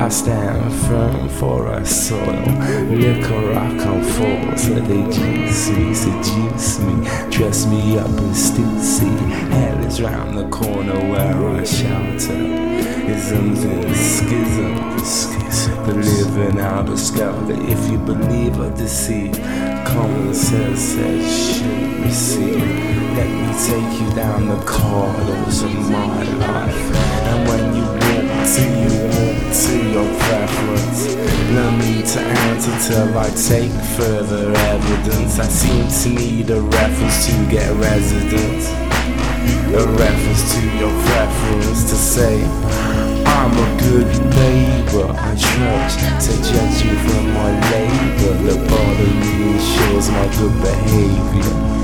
I stand firm for our soil. Liquor rock on falls, let they juice me, seduce me, dress me up in Stussy. Hell is round the corner where I shelter. Isms and schisms, the living out of skelter. If you believe or deceive, common sense says should receive. Let me take you down the corridors of my life, and when you walk to your preference. Learn me to answer till I take further evidence. I seem to need a reference to get residence, a reference to your preference to say I'm a good neighbor. I trust to judge you from my labor. The bottom ensures my good behavior.